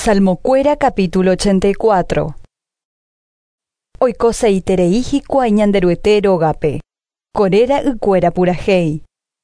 Salmocuera capítulo 84. Oikoseiterei hikuái ñanderuete rógape. Koréra ykuéra purahéi.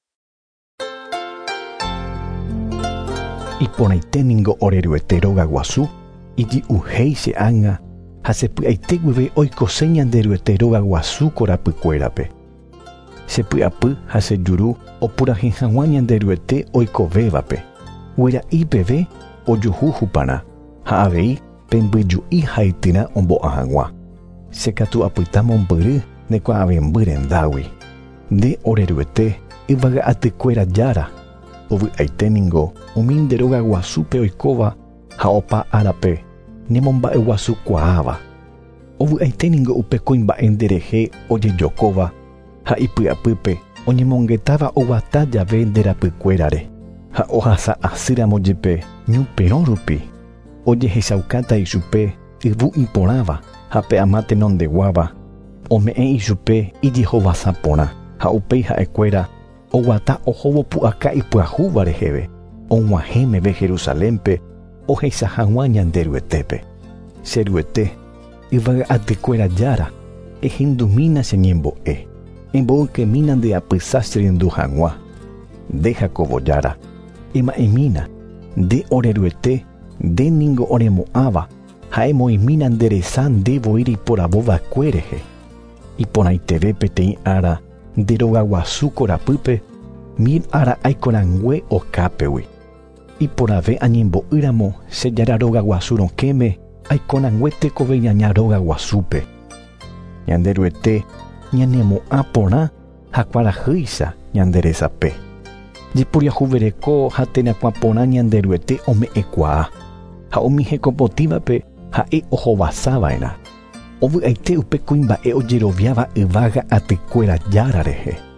Iporãiténiko oreruete róga guasu, iji'uhéi che ág̃a ha sepy'aite guive oikosẽ ñanderuete róga guasu korapykuérape. Chepy'apy ha chejuru opurahéi hag̃ua ñanderuete oikovévape. Guera'i peve ojuhu huparã ha avei pembyju'i ha ytyra ombo'a hag̃ua. Chekatu apyta mombýry nekuaavembýi rendágui. Nde oreruete yvaga'atykuéra jára ovy'aiténiko umi nde róga guasúpe oikóva ha opa árape nemomba'eguasukuaáva. Ovy'aiténiko upe kuimba'e nderehe ojejokóva ha ipy'apýpe oñemongetáva oguata jave nderapykuérare ha ohasa asýramo jepe ñuperõ rupi ojehechaukáta ichupe yvu iporãva ha pe'ama tenondeguáva ome'ẽ ichupe ijehovasa porã ha upéi ha'ekuéra oguata ohóvo pu'aka ipyahúva reheve og̃uahẽmeve Jerusalémpe ohecha hag̃ua ñanderuetépe. Cheruete yvaga'atykuéra jára ehindumína cheñembo'e embo'ykemína ndeapysa cherendu hag̃ua. Nde Jakobo jára ema'ẽmína nde oreruete ndéniko oremo'ãva ha'emoĩmína nderesa ndevoi iporavova'ekue rehe. Iporãiteve peteĩ ára nde róga guasu korapýpe 1000 ára aikorangue okápegui. Iporave añembo'ýramo chejára róga guasu rokẽme aikorangue tekove ñaña róga guasúpe. Ñanderuete ñanemo'ã porã ha kuarahýicha ñanderesape. Jepuriahuvereko ha terakuã porã ñanderuete ome'ẽkuaa ha umi hekopotívape ha'e ohovasava'erã. Ovy'aite upe kuimba'e ojeroviáva yvaga'atykuéra jára rehe.